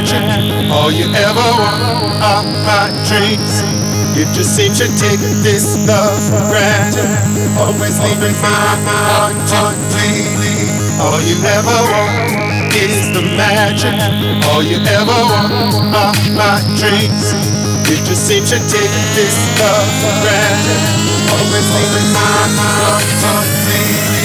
magic. All you ever want are my dreams. You just seem to take this love for granted. Always leaving my heart to bleed. All you ever want is the magic. All you ever want are my dreams. You just seem to take this love for granted. Always leaving my heart to bleed.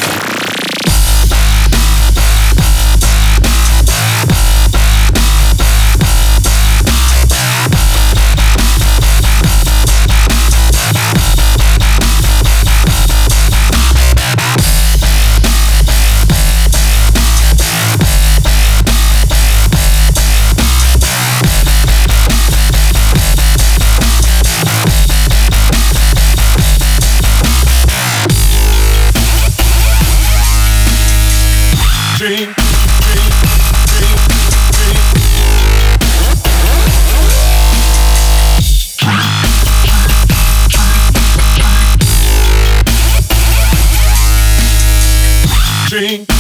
Dream, dream, dream, dream, dream, dream,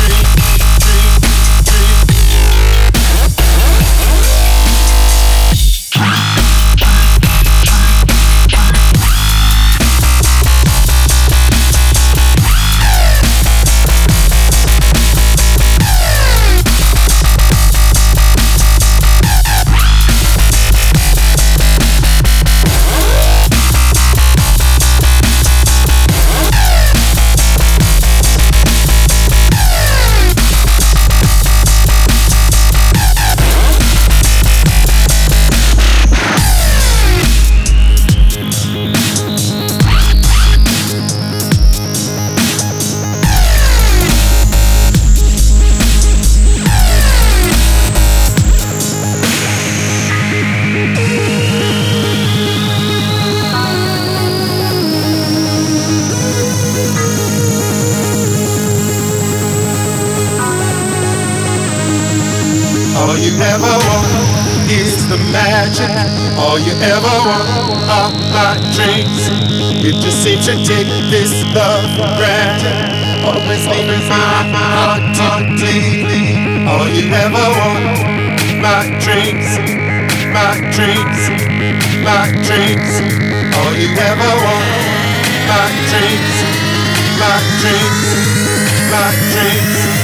all you ever want is the magic. All you ever want are my dreams. You just seem to take this love for granted. Always leaving my heart to bleed. All you ever want, my dreams, my dreams, my dreams. All you ever want, my dreams, my dreams, my dreams.